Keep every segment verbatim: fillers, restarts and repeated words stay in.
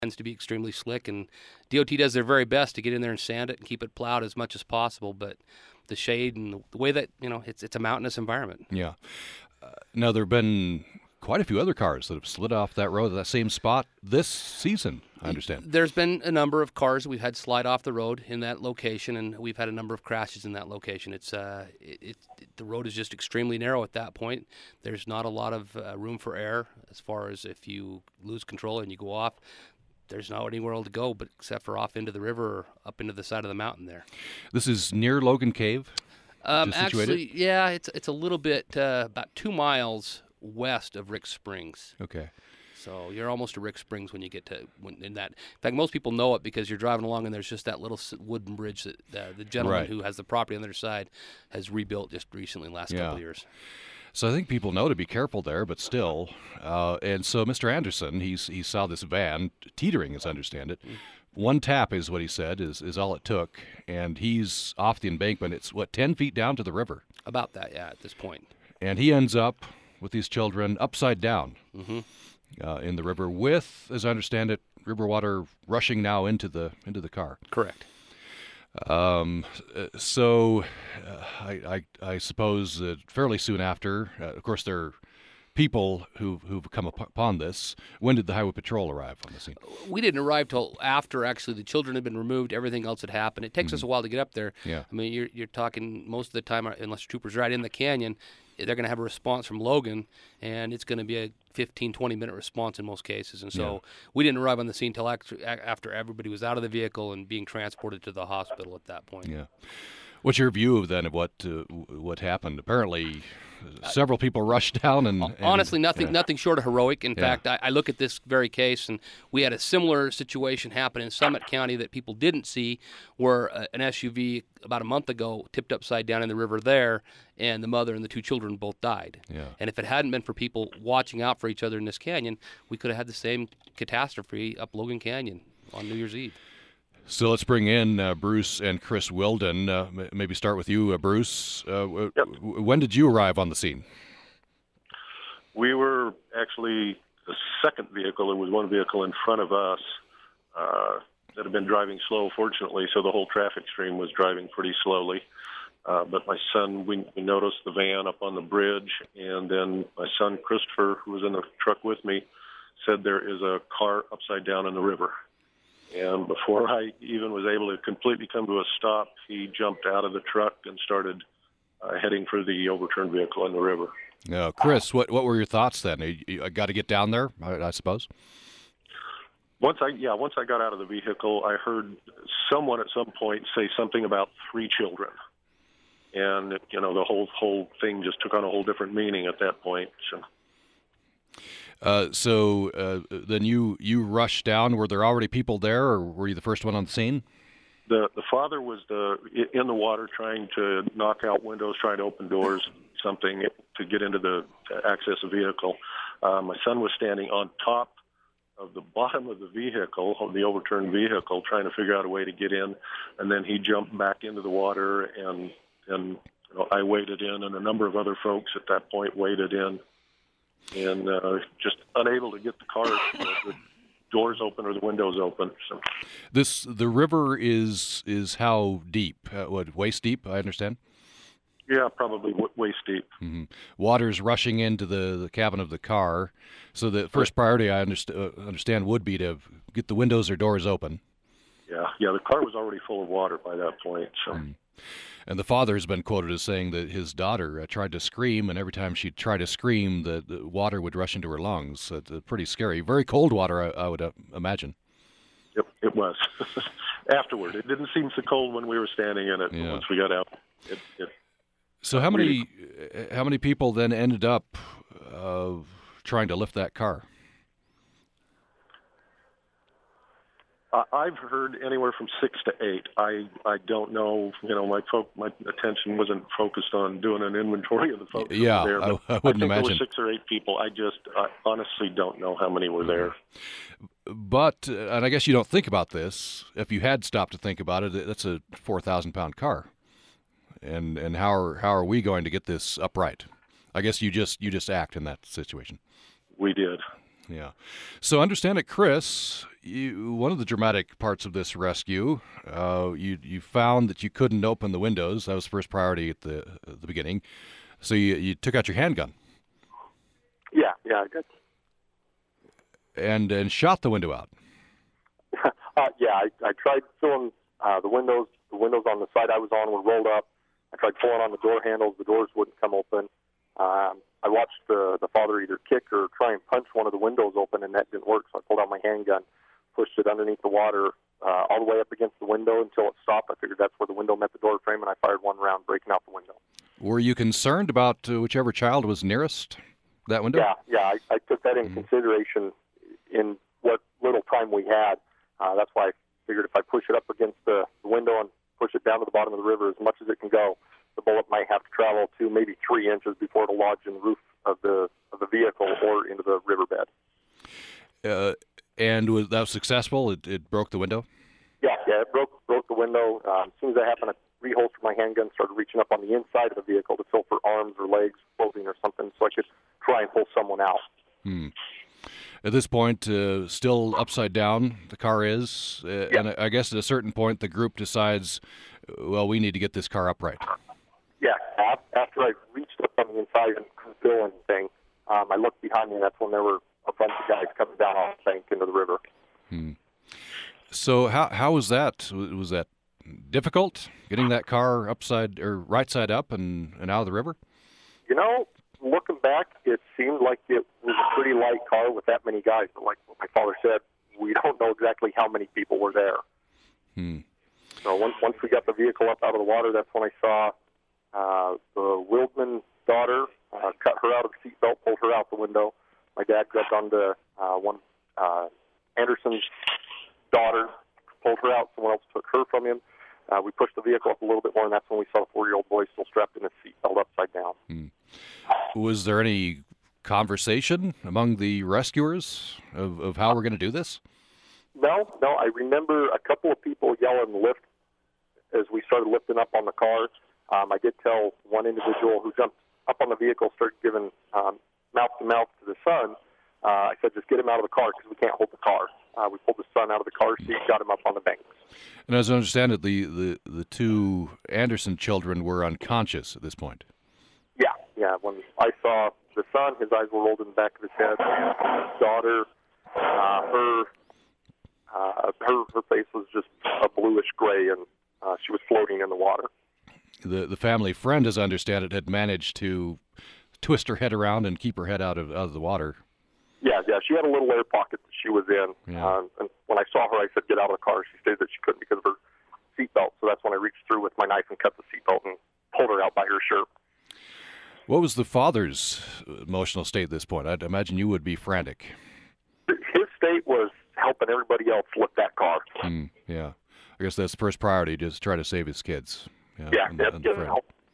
tends to be extremely slick, and D O T does their very best to get in there and sand it and keep it plowed as much as possible. But the shade and the way that, you know, it's it's a mountainous environment. Yeah. Uh, now, there have been quite a few other cars that have slid off that road at that same spot this season, I understand. There's been a number of cars that we've had slide off the road in that location, and we've had a number of crashes in that location. It's uh, it, it, the road is just extremely narrow at that point. There's not a lot of uh, room for error as far as if you lose control and you go off. There's not anywhere else to go but except for off into the river or up into the side of the mountain there. This is near Logan Cave? Um, actually, yeah, it's it's a little bit, uh, about two miles west of Rick Springs. Okay. So you're almost to Rick Springs when you get to when, in that. In fact, most people know it because you're driving along and there's just that little wooden bridge that uh, the gentleman right. who has the property on the other side has rebuilt just recently in the last yeah. couple of years. So I think people know to be careful there, but still. Uh, and so Mister Anderson, he's he saw this van teetering, as I understand it. Mm. One tap is what he said is, is all it took, and he's off the embankment. It's, what, ten feet down to the river? About that, yeah, at this point. And he ends up with these children upside down mm-hmm. uh, in the river with, as I understand it, river water rushing now into the into the car. Correct. Um, so uh, I, I, I suppose that fairly soon after, uh, of course, there are people who, who've come upon this. When did the Highway Patrol arrive on the scene? We didn't arrive till after, actually, the children had been removed, everything else had happened. It takes mm-hmm. us a while to get up there. Yeah. I mean, you're, you're talking most of the time, unless troopers right in the canyon, they're going to have a response from Logan, and it's going to be a fifteen, twenty-minute response in most cases. And so yeah. we didn't arrive on the scene till after everybody was out of the vehicle and being transported to the hospital at that point. Yeah. What's your view then of what uh, what happened? Apparently, several people rushed down, and, and honestly, nothing yeah. nothing short of heroic. In yeah. fact, I, I look at this very case, and we had a similar situation happen in Summit County that people didn't see, where uh, an S U V about a month ago tipped upside down in the river there, and the mother and the two children both died. Yeah. And if it hadn't been for people watching out for each other in this canyon, we could have had the same catastrophe up Logan Canyon on New Year's Eve. So let's bring in uh, Bruce and Chris Wilden. Uh, maybe start with you, uh, Bruce. Uh, yep. w- when did you arrive on the scene? We were actually the second vehicle. There was one vehicle in front of us uh, that had been driving slow, fortunately, so the whole traffic stream was driving pretty slowly. Uh, but my son, we, we noticed the van up on the bridge, and then my son, Christopher, who was in the truck with me, said there is a car upside down in the river. And before I even was able to completely come to a stop, he jumped out of the truck and started uh, heading for the overturned vehicle in the river. Uh, Chris, what what were your thoughts then? You, you got to get down there, I, I suppose? Once I yeah, once I got out of the vehicle, I heard someone at some point say something about three children. And, you know, the whole whole thing just took on a whole different meaning at that point. So. Uh, so uh, then you, you rushed down. Were there already people there, or were you the first one on the scene? The the father was the in the water trying to knock out windows, trying to open doors, something to get into the to access a vehicle. Uh, my son was standing on top of the bottom of the vehicle, of the overturned vehicle, trying to figure out a way to get in, and then he jumped back into the water, and and you know, I waded in, and a number of other folks at that point waded in. And uh, just unable to get the car, you know, the doors open or the windows open. So, this the river is is how deep? Uh, what, waist deep? I understand. Yeah, probably w- waist deep. Mm-hmm. Water's rushing into the, the cabin of the car. So the first priority, I underst- uh, understand, would be to get the windows or doors open. Yeah, yeah. The car was already full of water by that point. So. Mm. And the father has been quoted as saying that his daughter uh, tried to scream, and every time she'd try to scream, the, the water would rush into her lungs. So it's uh, pretty scary. Very cold water, I, I would uh, imagine. Yep, it was. Afterward, it didn't seem so cold when we were standing in it. Yeah. But once we got out, it. it so how many uh, how many people then ended up uh, trying to lift that car? I've heard anywhere from six to eight. I, I don't know. You know, my fo- my attention wasn't focused on doing an inventory of the folks yeah, there. I, I wouldn't I think imagine. there were six or eight people. I just I honestly don't know how many were there. But, uh, and I guess you don't think about this. If you had stopped to think about it, that's a four thousand pound car. And and how are how are we going to get this upright? I guess you just you just act in that situation. We did. Yeah. So understand it, Chris, you, one of the dramatic parts of this rescue, uh, you you found that you couldn't open the windows. That was first priority at the at the beginning. So you you took out your handgun. Yeah, yeah, I did. And and shot the window out. uh, yeah, I, I tried filling uh, the windows. The windows on the side I was on were rolled up. I tried pulling on the door handles. The doors wouldn't come open. Um, I watched the, the father either kick or try and punch one of the windows open, and that didn't work. So I pulled out my handgun, pushed it underneath the water, uh, all the way up against the window until it stopped. I figured that's where the window met the door frame, and I fired one round, breaking out the window. Were you concerned about uh, whichever child was nearest that window? Yeah, yeah, I, I took that into mm-hmm. consideration in what little time we had. Uh, that's why I figured if I push it up against the, the window and push it down to the bottom of the river as much as it can go, the bullet might have to travel two, maybe three inches before it'll lodge in the roof of the of the vehicle or into the riverbed. Uh, and was that successful? It, it broke the window? Yeah, yeah, it broke broke the window. Um, as soon as that happened, I reholstered my handgun, started reaching up on the inside of the vehicle to feel for arms or legs, clothing or something, so I could try and pull someone out. Hmm. At this point, uh, still upside down, the car is, uh, yeah. and I guess at a certain point, the group decides, well, we need to get this car upright. Yeah, after I reached up on the inside and couldn't feel anything, um, I looked behind me, and that's when there were a bunch of guys coming down off the bank into the river. Hmm. So how how was that? Was that difficult, getting that car upside or right side up and, and out of the river? You know, looking back, it seemed like it was a pretty light car with that many guys. But like what my father said, we don't know exactly how many people were there. Hmm. So once, once we got the vehicle up out of the water, that's when I saw uh, the Wildman daughter uh, cut her out of the seatbelt, pulled her out the window. My dad grabbed onto uh, one uh, Anderson's daughter, pulled her out. Someone else took her from him. Uh, we pushed the vehicle up a little bit more, and that's when we saw the four-year-old boy still strapped in his seatbelt upside down. Hmm. Was there any conversation among the rescuers of, of how we're going to do this? No, no. I remember a couple of people yelling lift as we started lifting up on the car. Um, I did tell one individual who jumped up on the vehicle, started giving um, mouth-to-mouth to the son. Uh, I said, just get him out of the car because we can't hold the car. Uh, we pulled the son out of the car seat, got him up on the banks. And as I understand it, the, the, the two Anderson children were unconscious at this point. Yeah, yeah. When I saw the son, his eyes were rolled in the back of his head. His daughter, uh, her, uh, her her face was just a bluish gray, and uh, she was floating in the water. The the family friend, as I understand it, had managed to twist her head around and keep her head out of out of the water. Yeah, yeah. She had a little air pocket that she was in. Yeah. Um, and when I saw her, I said, get out of the car. She stated that she couldn't because of her seatbelt. So that's when I reached through with my knife and cut the seatbelt and pulled her out by her shirt. What was the father's emotional state at this point? I'd imagine you would be frantic. His state was helping everybody else lift that car. Mm, yeah. I guess that's the first priority, just try to save his kids. Yeah, yeah, and, that's and good.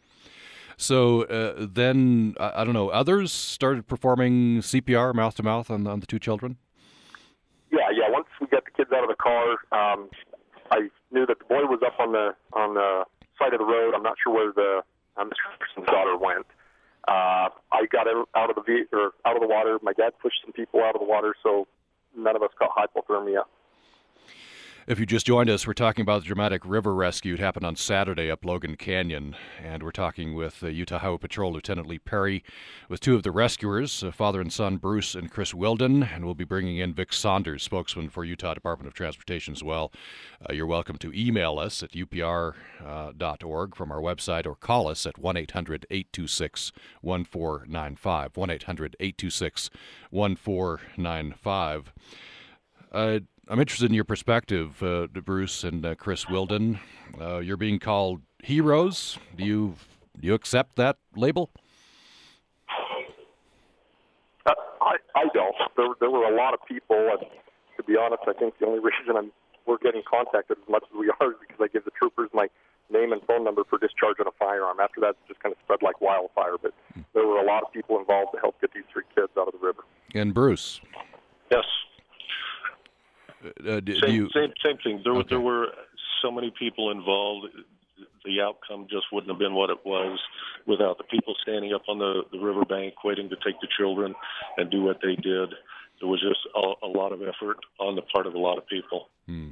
So uh, then, I, I don't know, others started performing C P R mouth-to-mouth on, on the two children? Yeah, yeah. Once we got the kids out of the car, um, I knew that the boy was up on the on the side of the road. I'm not sure where the uh, Mister Anderson's daughter went. Uh, I got out of the ve- or out of the water. My dad pushed some people out of the water, so none of us caught hypothermia. If you just joined us, we're talking about the dramatic river rescue. It happened on Saturday up Logan Canyon, and we're talking with uh, Utah Highway Patrol Lieutenant Lee Perry, with two of the rescuers, uh, father and son Bruce and Chris Wilden, and we'll be bringing in Vic Saunders, spokesman for Utah Department of Transportation as well. Uh, you're welcome to email us at U P R dot org from our website, or call us at one eight hundred eight two six one four nine five, one eight hundred eight two six one four nine five. Uh, I'm interested in your perspective, uh, Bruce and uh, Chris Wilden. Uh, you're being called heroes. Do you do you accept that label? Uh, I I don't. There there were a lot of people, and to be honest, I think the only reason I'm we're getting contacted as much as we are is because I give the troopers my name and phone number for discharging a firearm. After that, it just kind of spread like wildfire. But there were a lot of people involved to help get these three kids out of the river. And Bruce? Yes. Uh, do, same, do you... same, same thing. There, okay. there were so many people involved. The outcome just wouldn't have been what it was without the people standing up on the, the riverbank waiting to take the children and do what they did. there was just a, a lot of effort on the part of a lot of people. Hmm.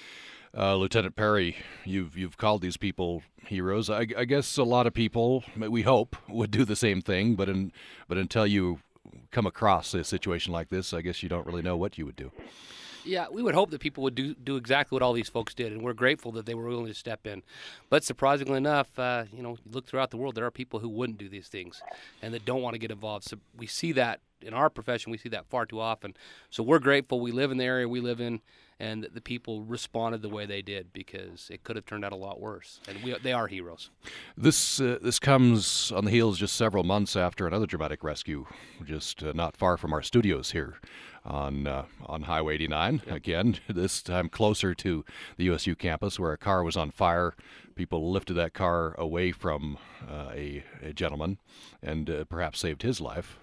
Uh, Lieutenant Perry, you've you've called these people heroes. I, I guess a lot of people, we hope, would do the same thing, but in, but until you come across a situation like this, I guess you don't really know what you would do. Yeah, we would hope that people would do do exactly what all these folks did, and we're grateful that they were willing to step in. But surprisingly enough, uh, you know, you look throughout the world, there are people who wouldn't do these things and that don't want to get involved. So we see that in our profession, we see that far too often. So we're grateful we live in the area we live in, and that the people responded the way they did, because it could have turned out a lot worse. And we, they are heroes. This uh, this comes on the heels just several months after another dramatic rescue, just uh, not far from our studios here on uh, on Highway eighty-nine. Yep. Again, this time closer to the U S U campus, where a car was on fire. People lifted that car away from uh, a, a gentleman and uh, perhaps saved his life.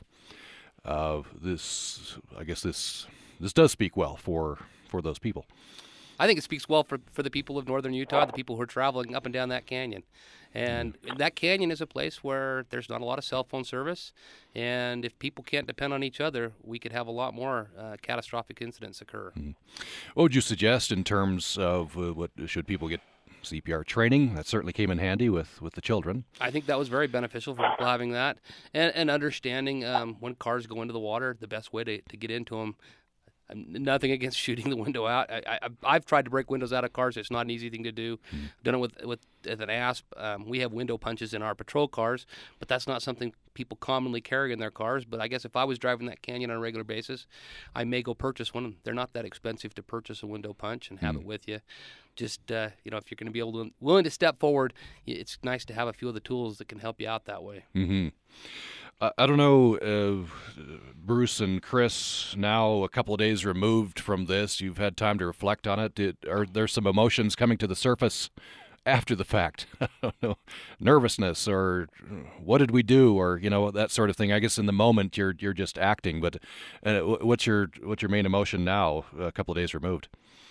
Uh, this, I guess, this this does speak well for. for those people. I think it speaks well for, for the people of northern Utah, the people who are traveling up and down that canyon. And that canyon is a place where there's not a lot of cell phone service, and if people can't depend on each other, we could have a lot more uh, catastrophic incidents occur. Mm-hmm. What would you suggest in terms of uh, what should people get C P R training? That certainly came in handy with, with the children. I think that was very beneficial for people having that, and, and understanding um, when cars go into the water, the best way to, to get into them. Nothing against shooting the window out. I, I, I've tried to break windows out of cars. It's not an easy thing to do. Mm-hmm. Done it with with, with an A S P. Um, we have window punches in our patrol cars, but that's not something people commonly carry in their cars. But I guess if I was driving that canyon on a regular basis, I may go purchase one. They're not that expensive to purchase a window punch and have mm-hmm. it with you. Just uh, you know, if you're going to be able to willing to step forward, it's nice to have a few of the tools that can help you out that way. Mm-hmm. Uh, I don't know, uh, Bruce and Chris, now a couple of days removed from this, you've had time to reflect on it. Did, are there some emotions coming to the surface after the fact? I don't know, nervousness, or what did we do, or you know, that sort of thing. I guess in the moment you're you're just acting, but uh, what's your what's your main emotion now, a couple of days removed?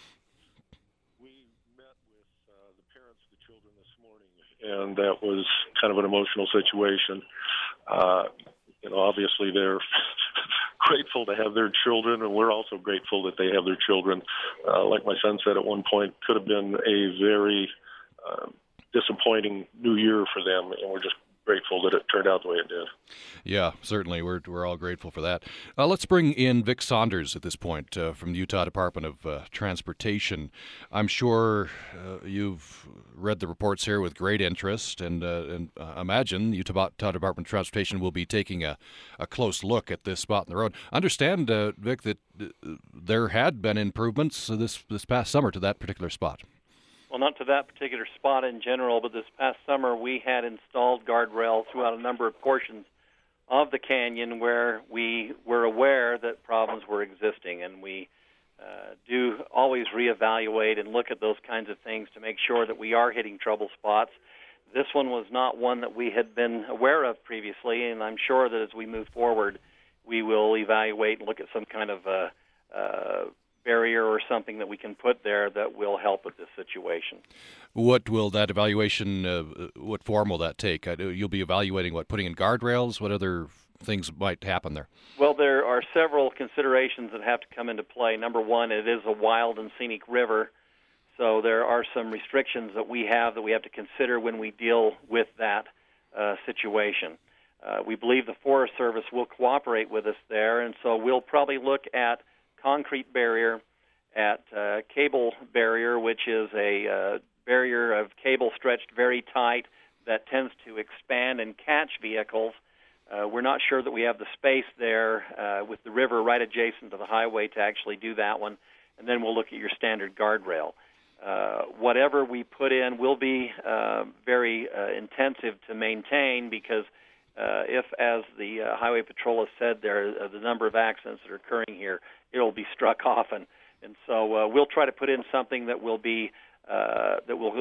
We met with uh, the parents of the children this morning, and that was kind of an emotional situation. Uh, you know, obviously they're grateful to have their children, and we're also grateful that they have their children. Uh, like my son said at one point, could have been a very uh, disappointing new year for them, and we're just grateful that it turned out the way it did. Yeah, certainly. We're we're all grateful for that. Uh, let's bring in Vic Saunders at this point uh, from the Utah Department of uh, Transportation. I'm sure uh, you've read the reports here with great interest, and uh, and uh, imagine the Utah, Utah Department of Transportation will be taking a, a close look at this spot in the road. Understand, uh, Vic, that uh, there had been improvements this this past summer to that particular spot. Well, not to that particular spot in general, but this past summer we had installed guardrails throughout a number of portions of the canyon where we were aware that problems were existing, and we uh, do always reevaluate and look at those kinds of things to make sure that we are hitting trouble spots. This one was not one that we had been aware of previously, and I'm sure that as we move forward, we will evaluate and look at some kind of uh, uh, barrier or something that we can put there that will help with this situation. What will that evaluation, uh, what form will that take? Uh, you'll be evaluating what, putting in guardrails? What other things might happen there? Well, there are several considerations that have to come into play. Number one, it is a wild and scenic river, so there are some restrictions that we have that we have to consider when we deal with that uh, situation. Uh, we believe the Forest Service will cooperate with us there, and so we'll probably look at concrete barrier, at uh, cable barrier, which is a uh, barrier of cable stretched very tight that tends to expand and catch vehicles. Uh, we're not sure that we have the space there uh, with the river right adjacent to the highway to actually do that one. And then we'll look at your standard guardrail. Uh, whatever we put in will be uh, very uh, intensive to maintain, because uh, if, as the uh, Highway Patrol has said, there are the number of accidents that are occurring here, it will be struck often. And so uh, we'll try to put in something that will be uh, that will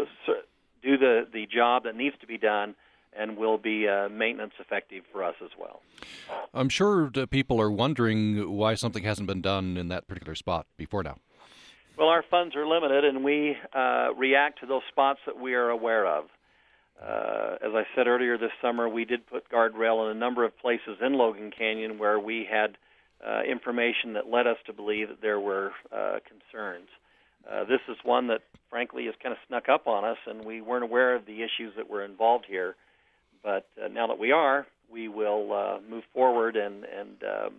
do the, the job that needs to be done, and will be uh, maintenance effective for us as well. I'm sure that people are wondering why something hasn't been done in that particular spot before now. Well, our funds are limited, and we uh, react to those spots that we are aware of. Uh, as I said earlier this summer, we did put guardrail in a number of places in Logan Canyon where we had uh, information that led us to believe that there were uh, concerns. Uh, this is one that, frankly, has kind of snuck up on us, and we weren't aware of the issues that were involved here. But uh, now that we are, we will uh, move forward and, and um,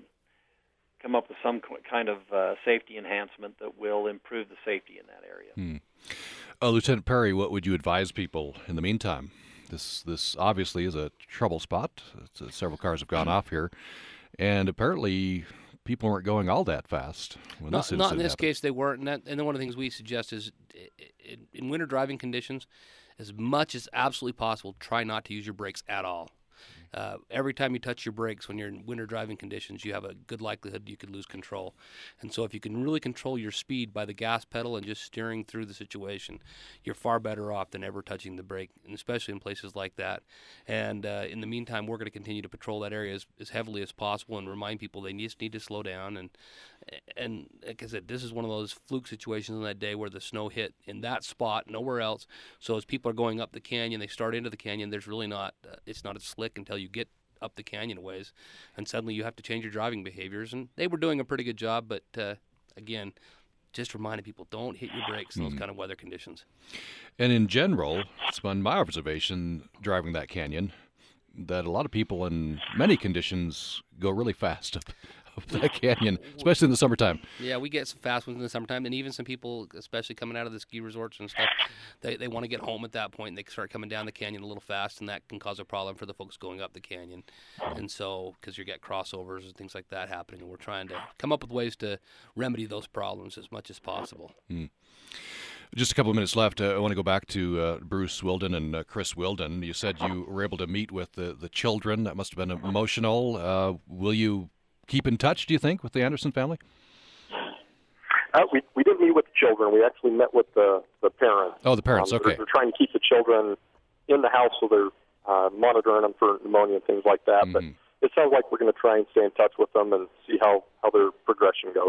come up with some kind of uh, safety enhancement that will improve the safety in that area. Hmm. Uh, Lieutenant Perry, what would you advise people in the meantime? This this obviously is a trouble spot. It's, uh, several cars have gone off here, and apparently people weren't going all that fast when not, this incident Not in this happened. case, they weren't. And, that, and then one of the things we suggest is in, in winter driving conditions, as much as absolutely possible, try not to use your brakes at all. Uh, every time you touch your brakes when you're in winter driving conditions, you have a good likelihood you could lose control. And so if you can really control your speed by the gas pedal and just steering through the situation, you're far better off than ever touching the brake, and especially in places like that. And uh, in the meantime, we're going to continue to patrol that area as, as heavily as possible and remind people they just need to slow down. And, and like I said, this is one of those fluke situations on that day where the snow hit in that spot, nowhere else. So as people are going up the canyon, they start into the canyon, there's really not, uh, it's not as slick until you get up the canyon a ways, and suddenly you have to change your driving behaviors. And they were doing a pretty good job, but uh, again, just reminding people, don't hit your brakes in those mm. kind of weather conditions. And in general, it's been my observation driving that canyon that a lot of people in many conditions go really fast up, up that canyon, especially in the summertime. Yeah, we get some fast ones in the summertime, and even some people, especially coming out of the ski resorts and stuff, they they want to get home at that point, and they start coming down the canyon a little fast, and that can cause a problem for the folks going up the canyon. And so, because you get crossovers and things like that happening, and we're trying to come up with ways to remedy those problems as much as possible. Mm. Just a couple of minutes left. Uh, I want to go back to uh, Bruce Wilden and uh, Chris Wilden. You said you were able to meet with the, the children. That must have been emotional. Uh, will you keep in touch, do you think, with the Anderson family? Uh, we we didn't meet with the children. We actually met with the, the parents. Oh, the parents, um, okay. They're, they're trying to keep the children in the house, so they're uh, monitoring them for pneumonia and things like that. Mm-hmm. But it sounds like we're going to try and stay in touch with them and see how, how their progression goes.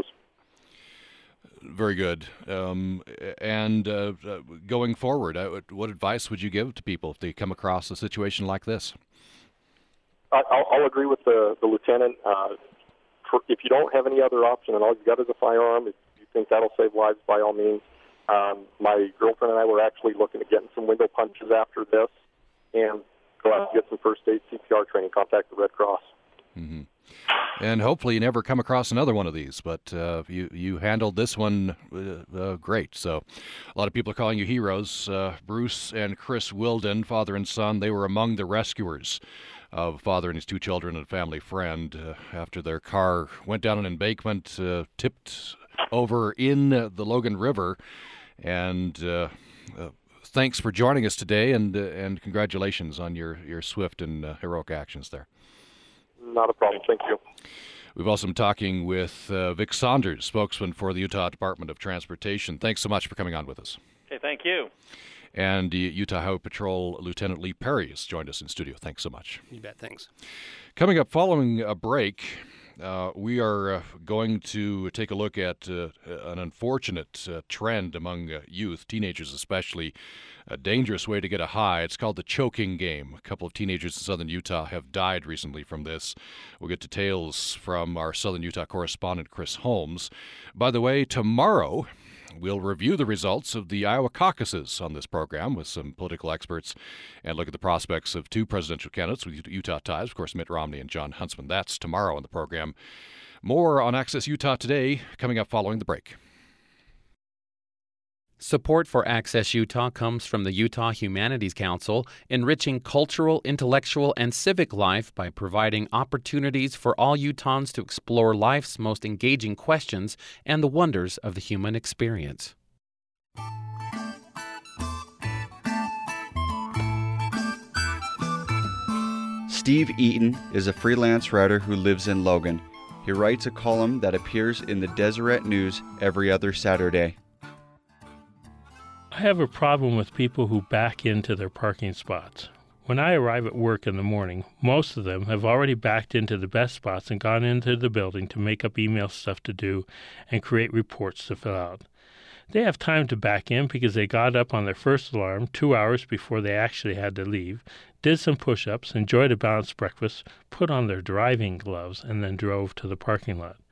Very good. Um, and uh, uh, going forward, uh, what advice would you give to people if they come across a situation like this? I, I'll, I'll agree with the, the lieutenant. Uh, for, if you don't have any other option and all you got is a firearm, if you think that'll save lives, by all means. Um, my girlfriend and I were actually looking at getting some window punches after this and go out and get some first aid C P R training, contact the Red Cross. Mm-hmm. And hopefully you never come across another one of these, but uh, you, you handled this one uh, uh, great. So a lot of people are calling you heroes. Uh, Bruce and Chris Wilden, father and son, they were among the rescuers of father and his two children and a family friend uh, after their car went down an embankment, uh, tipped over in uh, the Logan River. And uh, uh, thanks for joining us today, and uh, and congratulations on your, your swift and uh, heroic actions there. Not a problem. Thank you. We've also been talking with uh, Vic Saunders, spokesman for the Utah Department of Transportation. Thanks so much for coming on with us. Okay, thank you. And the Utah Highway Patrol Lieutenant Lee Perry has joined us in studio. Thanks so much. You bet. Thanks. Coming up following a break, uh, we are uh, going to take a look at uh, an unfortunate uh, trend among uh, youth, teenagers especially, a dangerous way to get a high. It's called the choking game. A couple of teenagers in southern Utah have died recently from this. We'll get details from our southern Utah correspondent, Chris Holmes. By the way, tomorrow we'll review the results of the Iowa caucuses on this program with some political experts and look at the prospects of two presidential candidates with Utah ties, of course, Mitt Romney and Jon Huntsman. That's tomorrow on the program. More on Access Utah today, coming up following the break. Support for Access Utah comes from the Utah Humanities Council, enriching cultural, intellectual, and civic life by providing opportunities for all Utahns to explore life's most engaging questions and the wonders of the human experience. Steve Eaton is a freelance writer who lives in Logan. He writes a column that appears in the Deseret News every other Saturday. I have a problem with people who back into their parking spots. When I arrive at work in the morning, most of them have already backed into the best spots and gone into the building to make up email stuff to do and create reports to fill out. They have time to back in because they got up on their first alarm two hours before they actually had to leave, did some push-ups, enjoyed a balanced breakfast, put on their driving gloves, and then drove to the parking lot.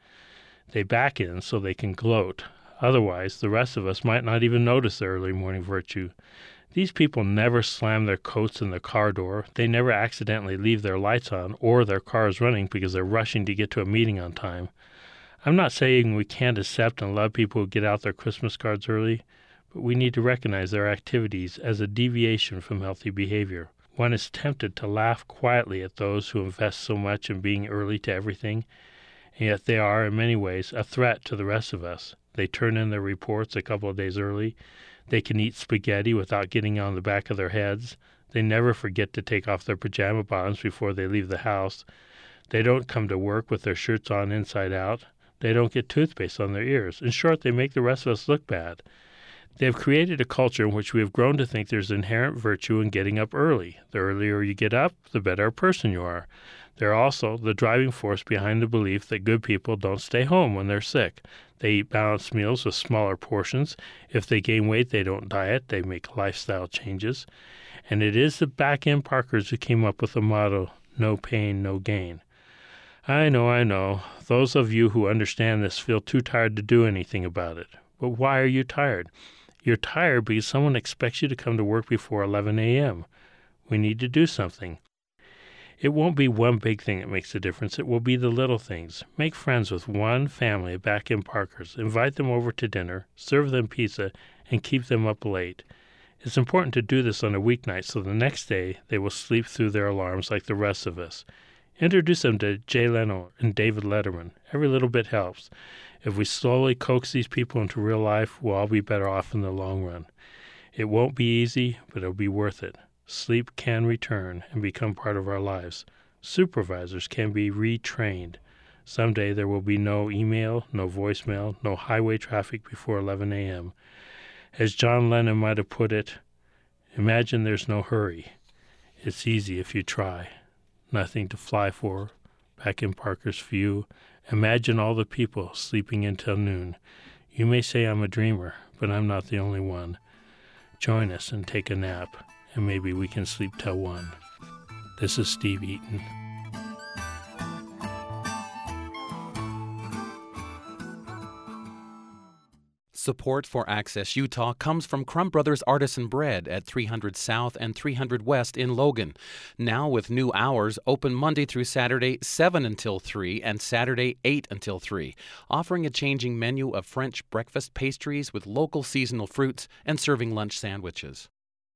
They back in so they can gloat. Otherwise, the rest of us might not even notice the early morning virtue. These people never slam their coats in the car door. They never accidentally leave their lights on or their cars running because they're rushing to get to a meeting on time. I'm not saying we can't accept and love people who get out their Christmas cards early, but we need to recognize their activities as a deviation from healthy behavior. One is tempted to laugh quietly at those who invest so much in being early to everything, and yet they are, in many ways, a threat to the rest of us. They turn in their reports a couple of days early. They can eat spaghetti without getting on the back of their heads. They never forget to take off their pajama bottoms before they leave the house. They don't come to work with their shirts on inside out. They don't get toothpaste on their ears. In short, they make the rest of us look bad. They have created a culture in which we have grown to think there's inherent virtue in getting up early. The earlier you get up, the better a person you are. They're also the driving force behind the belief that good people don't stay home when they're sick. They eat balanced meals with smaller portions. If they gain weight, they don't diet. They make lifestyle changes. And it is the back-end Parkers who came up with the motto, no pain, no gain. I know, I know. Those of you who understand this feel too tired to do anything about it. But why are you tired? You're tired because someone expects you to come to work before eleven a.m. We need to do something. It won't be one big thing that makes a difference. It will be the little things. Make friends with one family back in Parkers. Invite them over to dinner, serve them pizza, and keep them up late. It's important to do this on a weeknight so the next day they will sleep through their alarms like the rest of us. Introduce them to Jay Leno and David Letterman. Every little bit helps. If we slowly coax these people into real life, we'll all be better off in the long run. It won't be easy, but it'll be worth it. Sleep can return and become part of our lives. Supervisors can be retrained. Someday there will be no email, no voicemail, no highway traffic before eleven a.m. As John Lennon might have put it, imagine there's no hurry. It's easy if you try. Nothing to fly for. Back in Parker's view, imagine all the people sleeping until noon. You may say I'm a dreamer, but I'm not the only one. Join us and take a nap, and maybe we can sleep till one. This is Steve Eaton. Support for Access Utah comes from Crumb Brothers Artisan Bread at three hundred South and three hundred West in Logan. Now with new hours, open Monday through Saturday, seven until three, and Saturday, eight until three, offering a changing menu of French breakfast pastries with local seasonal fruits and serving lunch sandwiches.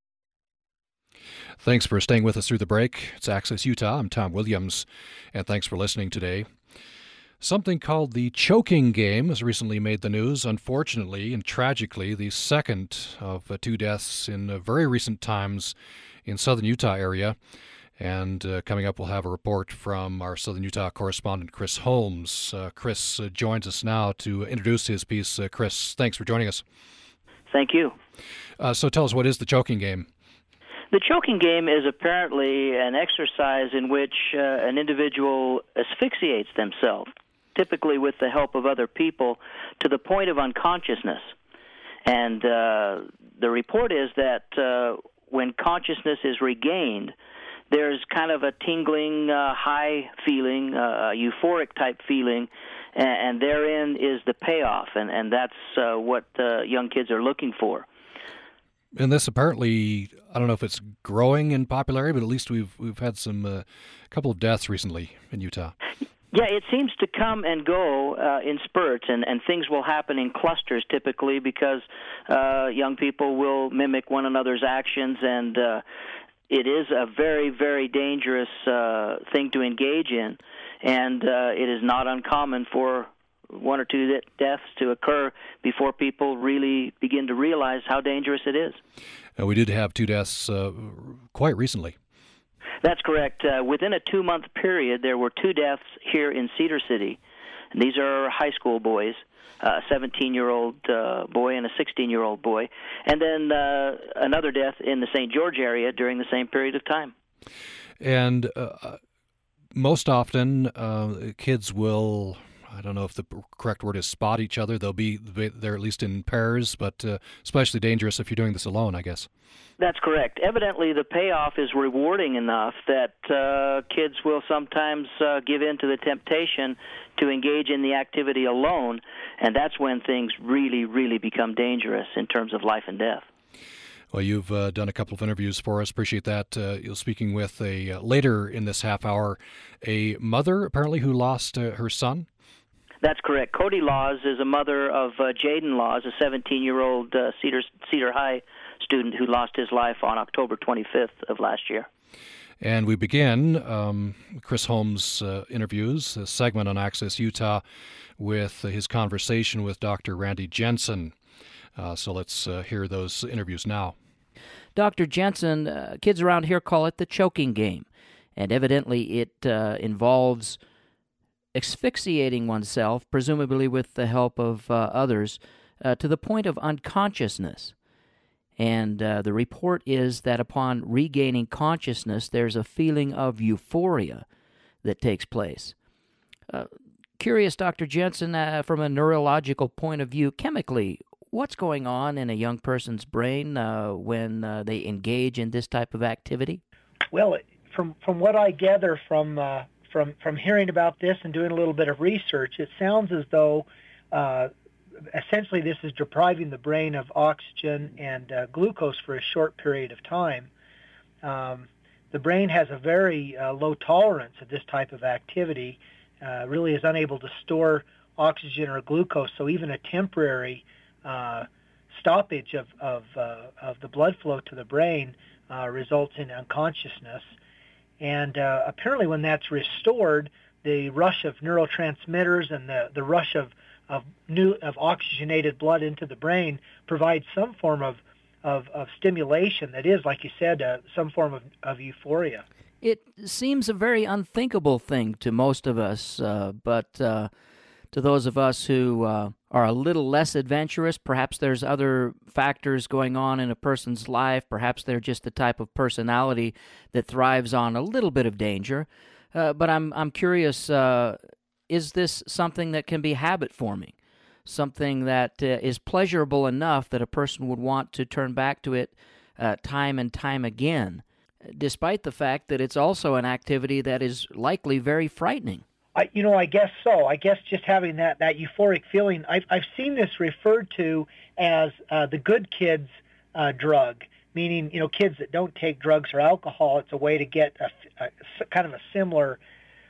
Thanks for staying with us through the break. It's Access Utah. I'm Tom Williams, and thanks for listening today. Something called the choking game has recently made the news. Unfortunately and tragically, the second of uh, two deaths in uh, very recent times in southern Utah area. And uh, coming up, we'll have a report from our southern Utah correspondent, Chris Holmes. Uh, Chris uh, joins us now to introduce his piece. Uh, Chris, thanks for joining us. Thank you. Uh, so tell us, what is the choking game? The choking game is apparently an exercise in which uh, an individual asphyxiates themselves, typically with the help of other people, to the point of unconsciousness. And uh, the report is that uh, when consciousness is regained, there's kind of a tingling, uh, high feeling, uh, euphoric type feeling, and, and therein is the payoff, and, and that's uh, what uh, young kids are looking for. And this apparently, I don't know if it's growing in popularity, but at least we've we've had some a uh, couple of deaths recently in Utah. Yeah, it seems to come and go uh, in spurts, and, and things will happen in clusters typically because uh, young people will mimic one another's actions, and uh, it is a very, very dangerous uh, thing to engage in, and uh, it is not uncommon for one or two deaths to occur before people really begin to realize how dangerous it is. Uh, we did have two deaths uh, quite recently. That's correct. Uh, within a two-month period, there were two deaths here in Cedar City. And these are high school boys, uh, a seventeen-year-old uh, boy and a sixteen-year-old boy, and then uh, another death in the Saint George area during the same period of time. And uh, most often, uh, kids will I don't know if the correct word is spot each other. They'll be they're at least in pairs, but uh, especially dangerous if you're doing this alone, I guess. That's correct. Evidently, the payoff is rewarding enough that uh, kids will sometimes uh, give in to the temptation to engage in the activity alone, and that's when things really, really become dangerous in terms of life and death. Well, you've uh, done a couple of interviews for us. Appreciate that. Uh, you're speaking with a uh, later in this half hour, a mother apparently who lost uh, her son. That's correct. Cody Laws is a mother of uh, Jaden Laws, a seventeen-year-old uh, Cedar Cedar High student who lost his life on October twenty-fifth of last year. And we begin um, Chris Holmes' uh, interviews, a segment on Access Utah, with uh, his conversation with Doctor Randy Jensen. Uh, so let's uh, hear those interviews now. Doctor Jensen, uh, kids around here call it the choking game, and evidently it uh, involves asphyxiating oneself, presumably with the help of uh, others, uh, to the point of unconsciousness. And uh, the report is that upon regaining consciousness, there's a feeling of euphoria that takes place. Uh, curious, Doctor Jensen, uh, from a neurological point of view, chemically, what's going on in a young person's brain uh, when uh, they engage in this type of activity? Well, from from what I gather from uh, from from hearing about this and doing a little bit of research, it sounds as though uh, essentially this is depriving the brain of oxygen and uh, glucose for a short period of time. Um, the brain has a very uh, low tolerance of this type of activity, uh, really is unable to store oxygen or glucose, so even a temporary uh, stoppage of, of, uh, of the blood flow to the brain uh, results in unconsciousness. And uh, apparently when that's restored, the rush of neurotransmitters and the, the rush of of new of oxygenated blood into the brain provides some form of of, of stimulation that is, like you said, uh, some form of, of euphoria. It seems a very unthinkable thing to most of us, uh, but uh, to those of us who uh, are a little less adventurous, perhaps there's other factors going on in a person's life. Perhaps they're just the type of personality that thrives on a little bit of danger. Uh, but I'm I'm curious. Uh, Is this something that can be habit-forming, something that uh, is pleasurable enough that a person would want to turn back to it uh, time and time again, despite the fact that it's also an activity that is likely very frightening? I, you know, I guess so. I guess just having that, that euphoric feeling, I've, I've seen this referred to as uh, the good kids uh, drug, meaning, you know, kids that don't take drugs or alcohol. It's a way to get a, a kind of a similar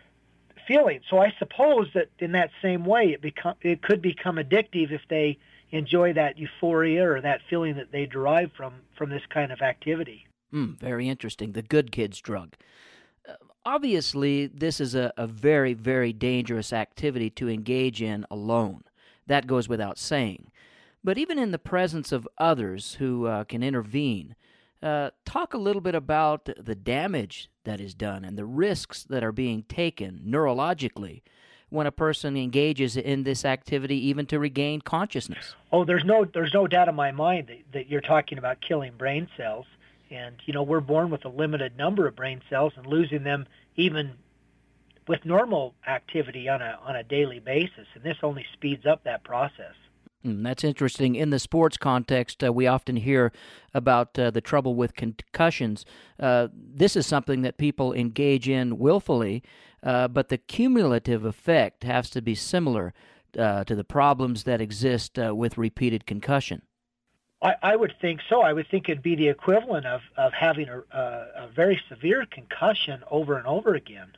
feeling. So I suppose that in that same way, it become it could become addictive if they enjoy that euphoria or that feeling that they derive from from this kind of activity. Mm, very interesting. The good kids drug. Uh, obviously, this is a, a very, very dangerous activity to engage in alone. That goes without saying. But even in the presence of others who uh, can intervene, Uh, talk a little bit about the damage that is done and the risks that are being taken neurologically when a person engages in this activity, even to regain consciousness. Oh, there's no there's no doubt in my mind that, that you're talking about killing brain cells. And, you know, we're born with a limited number of brain cells, and losing them even with normal activity on a on a daily basis. And this only speeds up that process. Mm, that's interesting. In the sports context, uh, we often hear about uh, the trouble with concussions. Uh, this is something that people engage in willfully, uh, but the cumulative effect has to be similar uh, to the problems that exist uh, with repeated concussion. I, I would think so. I would think it'd be the equivalent of, of having a, a, a very severe concussion over and over again.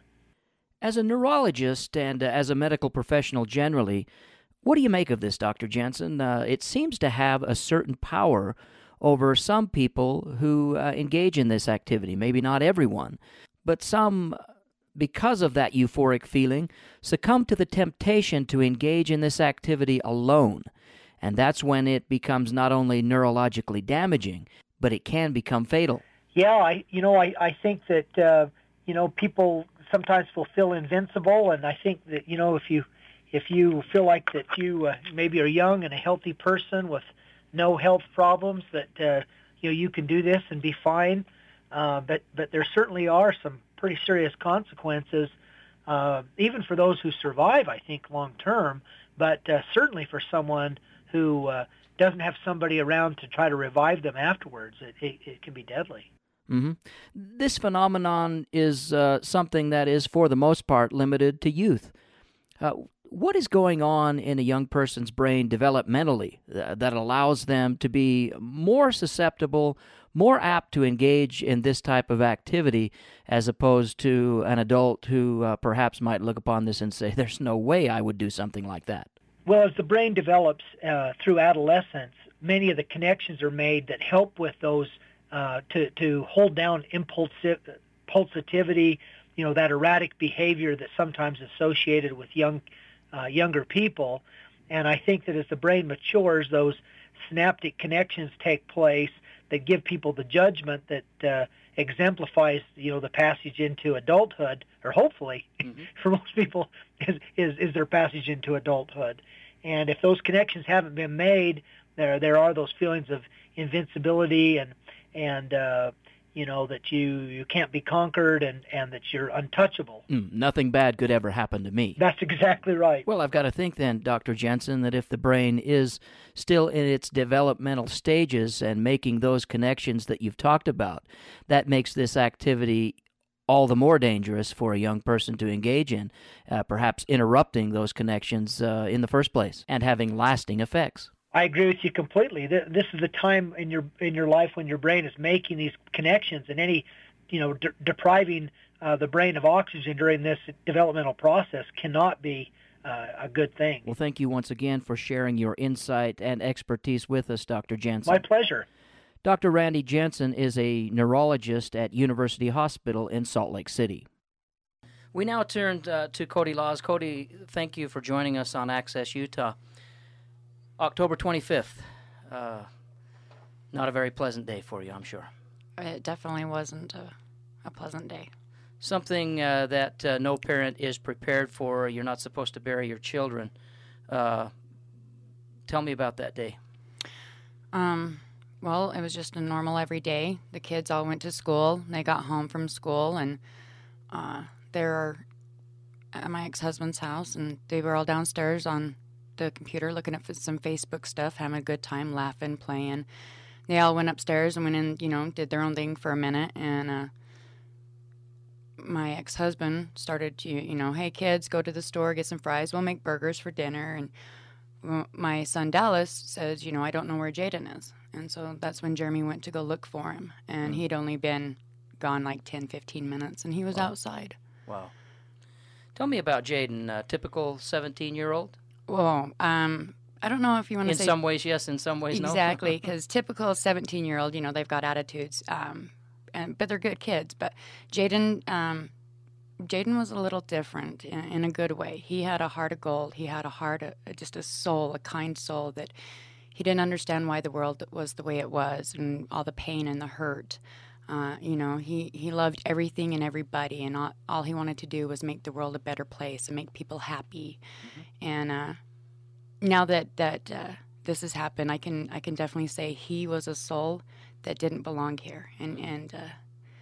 As a neurologist and uh, as a medical professional generally, what do you make of this, Doctor Jensen? Uh, it seems to have a certain power over some people who uh, engage in this activity. Maybe not everyone, but some, because of that euphoric feeling, succumb to the temptation to engage in this activity alone. And that's when it becomes not only neurologically damaging, but it can become fatal. Yeah, I, you know, I, I think that, uh, you know, people sometimes will feel invincible, and I think that, you know, if you If you feel like that you uh, maybe are young and a healthy person with no health problems, that uh, you know you can do this and be fine. Uh, but but there certainly are some pretty serious consequences uh, even for those who survive, I think, long term, but uh, certainly for someone who uh, doesn't have somebody around to try to revive them afterwards, it, it, it can be deadly. Mm-hmm. This phenomenon is uh, something that is, for the most part, limited to youth. Uh, what is going on in a young person's brain developmentally uh, that allows them to be more susceptible, more apt to engage in this type of activity as opposed to an adult who uh, perhaps might look upon this and say, there's no way I would do something like that? Well, as the brain develops uh, through adolescence, many of the connections are made that help with those uh, to, to hold down impulsiv- impulsivity, you know, that erratic behavior that's sometimes associated with young uh, younger people. And I think that as the brain matures, those synaptic connections take place that give people the judgment that uh, exemplifies, you know, the passage into adulthood, or hopefully, mm-hmm. for most people, is, is is their passage into adulthood. And if those connections haven't been made, there there are those feelings of invincibility and and uh, you know, that you, you can't be conquered and, and that you're untouchable. Mm, nothing bad could ever happen to me. That's exactly right. Well, I've got to think then, Doctor Jensen, that if the brain is still in its developmental stages and making those connections that you've talked about, that makes this activity all the more dangerous for a young person to engage in, uh, perhaps interrupting those connections uh, in the first place and having lasting effects. I agree with you completely. This is the time in your in your life when your brain is making these connections, and any, you know, de- depriving uh, the brain of oxygen during this developmental process cannot be uh, a good thing. Well, thank you once again for sharing your insight and expertise with us, Doctor Jensen. My pleasure. Doctor Randy Jensen is a neurologist at University Hospital in Salt Lake City. We now turn uh, to Cody Laws. Cody, thank you for joining us on Access Utah. October twenty-fifth, uh, not a very pleasant day for you, I'm sure. It definitely wasn't a, a pleasant day. Something uh, that uh, no parent is prepared for. You're not supposed to bury your children. Uh, tell me about that day. Um, well, it was just a normal every day. The kids all went to school. They got home from school, and uh, they were at my ex-husband's house, and they were all downstairs on the computer looking at some Facebook stuff, having a good time, laughing, playing. They all went upstairs and went in, you know, did their own thing for a minute, and uh, my ex-husband started to, you know, hey, kids, go to the store, get some fries, we'll make burgers for dinner, and well, my son Dallas says, you know, I don't know where Jaden is, and so that's when Jeremy went to go look for him, and he'd only been gone like ten, fifteen minutes, and he was wow. outside. Wow. Tell me about Jaden, a typical seventeen-year-old? Well, um, I don't know if you want to in say... In some ways, yes. In some ways, exactly, no. Exactly, because typical seventeen-year-old, you know, they've got attitudes, um, and but they're good kids. But Jaden, um, Jaden was a little different in, in a good way. He had a heart of gold. He had a heart, of, just a soul, a kind soul that he didn't understand why the world was the way it was and all the pain and the hurt. Uh, you know, he, he loved everything and everybody, and all, all he wanted to do was make the world a better place and make people happy. Mm-hmm. And uh, now that that uh, this has happened, I can I can definitely say he was a soul that didn't belong here, and and uh,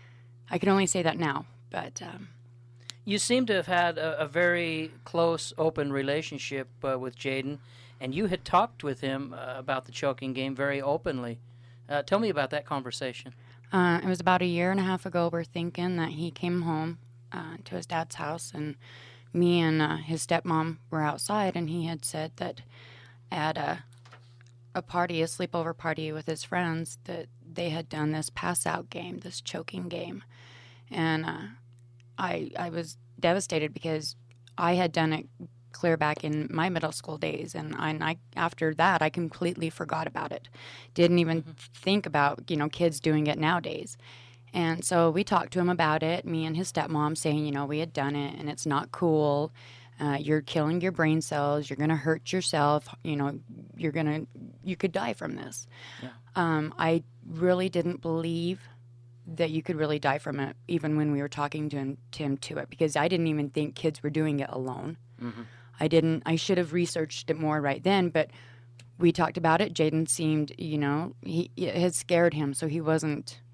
I can only say that now. But um, you seem to have had a, a very close, open relationship uh, with Jaden, and you had talked with him uh, about the choking game very openly. Uh, tell me about that conversation. Uh, it was about a year and a half ago. We're thinking that he came home uh, to his dad's house, and me and uh, his stepmom were outside, and he had said that at a, a party, a sleepover party with his friends, that they had done this pass-out game, this choking game. And uh, I I was devastated because I had done it clear back in my middle school days, and I, and I after that I completely forgot about it. Didn't even mm-hmm. think about, you know, kids doing it nowadays. And so we talked to him about it, me and his stepmom, saying, you know, we had done it and it's not cool. Uh, you're killing your brain cells. You're going to hurt yourself. You know, you're going to, you could die from this. Yeah. Um, I really didn't believe that you could really die from it, even when we were talking to him, to him to it, because I didn't even think kids were doing it alone. Mm-hmm. I didn't, I should have researched it more right then, but we talked about it. Jaden seemed, you know, he, it had scared him, so he wasn't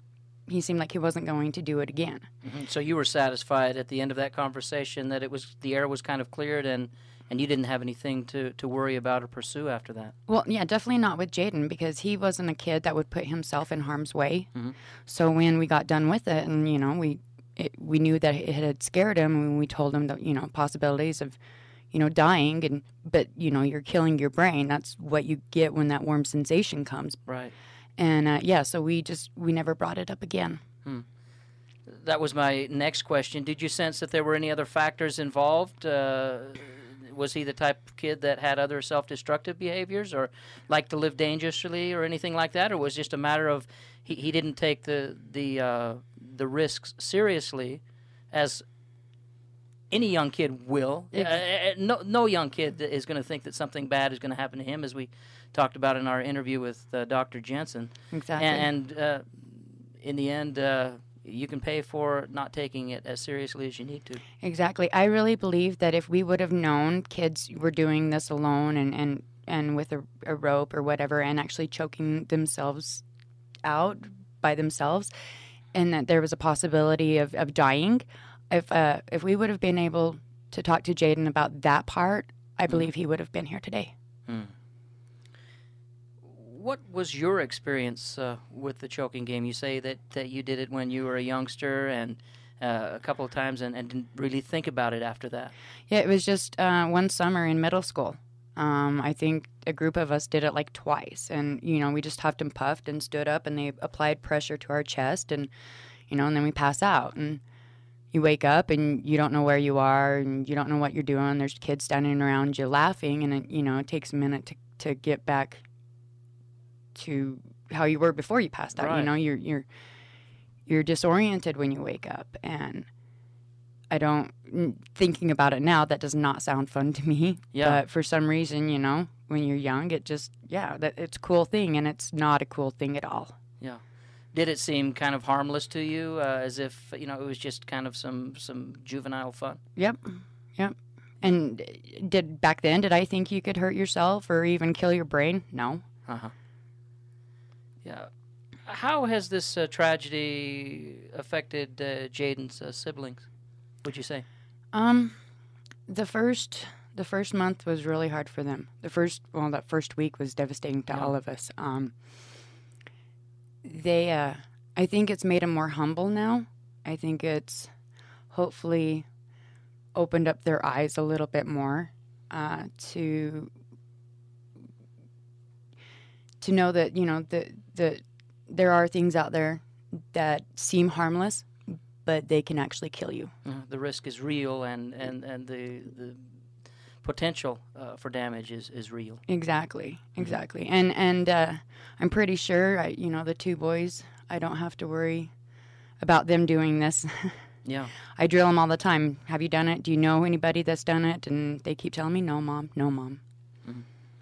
he seemed like he wasn't going to do it again. Mm-hmm. So you were satisfied at the end of that conversation that it was the air was kind of cleared and, and you didn't have anything to, to worry about or pursue after that? Well, yeah, definitely not with Jaden, because he wasn't a kid that would put himself in harm's way. Mm-hmm. So when we got done with it, and you know, we it, we knew that it had scared him, and we told him that, you know, possibilities of, you know, dying, and but you know, you're killing your brain. That's what you get when that warm sensation comes. Right. And uh, yeah, so we just we never brought it up again. Hmm. That was my next question. Did you sense that there were any other factors involved? Uh, was he the type of kid that had other self-destructive behaviors, or liked to live dangerously, or anything like that, or was it just a matter of he, he didn't take the the uh, the risks seriously, as any young kid will? Uh, no no young kid is going to think that something bad is going to happen to him, as we talked about in our interview with uh, Doctor Jensen. Exactly. And, and uh, in the end, uh, you can pay for not taking it as seriously as you need to. Exactly. I really believe that if we would have known kids were doing this alone and, and, and with a, a rope or whatever, and actually choking themselves out by themselves, and that there was a possibility of, of dying, if uh, if we would have been able to talk to Jaden about that part, I believe mm. he would have been here today. Mm. What was your experience uh, with the choking game? You say that, that you did it when you were a youngster and uh, a couple of times and, and didn't really think about it after that. Yeah, it was just uh, one summer in middle school. Um, I think a group of us did it like twice. And, you know, we just huffed and puffed and stood up, and they applied pressure to our chest, and, you know, and then we pass out. And you wake up and you don't know where you are and you don't know what you're doing. There's kids standing around you laughing, and, it, you know, it takes a minute to, to get back to how you were before you passed out. Right. You know, you're you're you're disoriented when you wake up, and I don't thinking about it now, that does not sound fun to me. Yeah. But for some reason, you know, when you're young, it just yeah, that it's a cool thing, and it's not a cool thing at all. Yeah. Did it seem kind of harmless to you, uh, as if, you know, it was just kind of some some juvenile fun? Yep. Yep. And did back then did I think you could hurt yourself or even kill your brain? No. Uh-huh. Yeah. How has this uh, tragedy affected uh, Jaden's uh, siblings, would you say? Um, the first the first month was really hard for them. The first, well, that first week was devastating to Yeah. all of us. Um, they, uh, I think it's made them more humble now. I think it's hopefully opened up their eyes a little bit more uh, to to know that, you know, the the there are things out there that seem harmless, but they can actually kill you. Uh, the risk is real, and, and, and the the potential uh, for damage is, is real. Exactly, exactly. And and uh, I'm pretty sure, I, you know, the two boys, I don't have to worry about them doing this. Yeah. I drill them all the time. Have you done it? Do you know anybody that's done it? And they keep telling me, no, Mom, no, Mom. Mm-hmm.